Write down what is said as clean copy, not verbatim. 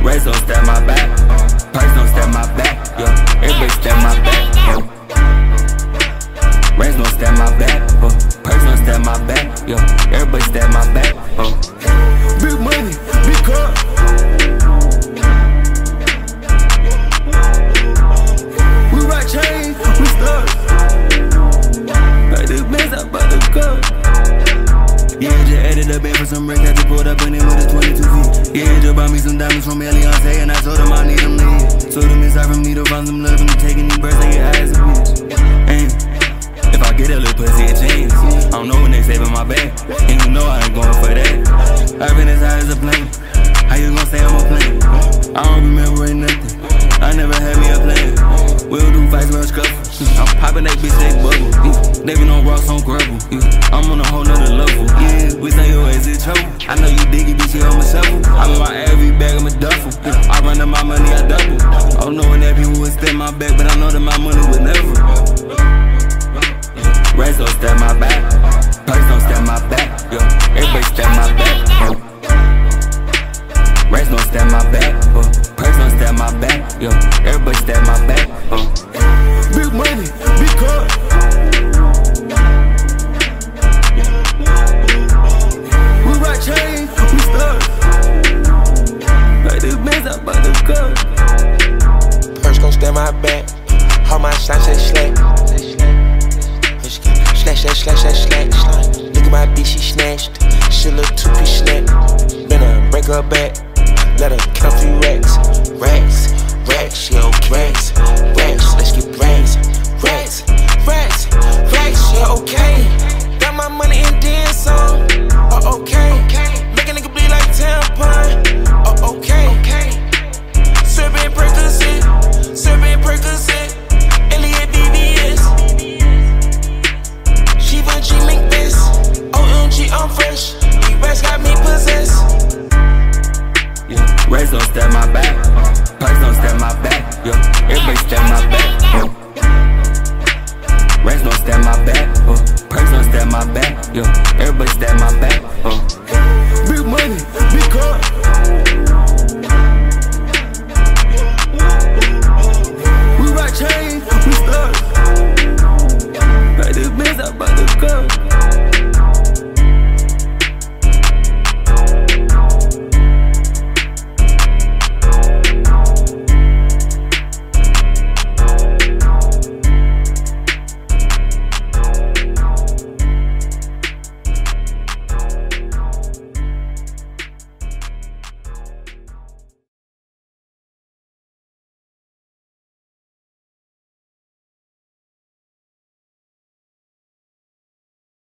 Raise don't step my back, Price don't step my back, yo. Everybody step my back, yo. Raise don't step my back, Price don't step my back, yo. Everybody step my back, Big money, big car. We rock chains, we stuck. Like this mess up by the cup. Yeah, just added up for some racks, had to pull up in it with a 22 feet. Yeah, just bought me some diamonds from Eliantte, and I told him I need them to hit. Told him inside from me to find some love, and taking these birds, they get high as a bitch. And if I get a little pussy, a chance. I don't know when they saving my bag, and you know I ain't going for that. I've been as high as a plane. How you gon' say I'm a plane? I don't remember ain't nothing. I never had me a plan. We'll do fights, we'll scuffle. I'm popping that bitch, they bubble. They been on rocks, on gravel. I'm on a whole nother level. Yeah, we say your ass in trouble. I know you dig it, bitch, you on my shovel. I'm in my every bag, I'm a duffel. I run up my money, I double. I don't know when that people would step my back, but I know that my money would never. Raise don't step my back, Price don't step my back, yo. Everybody step my back, yo. Raise don't step my back, Price don't step my back, yo. Everybody step my back, Big money, big car. We rock chains, we stuck. Like this mess up by the cup. Purse gon' step my back. All my shots say slack. Slash. Look at my bitch, she snatched. She look 2-piece snack. Better break her back. Let her count a few racks. Racks, yeah, okay. Racks, let's get racks. Racks, yeah, okay. Got my money and then some. Oh, okay.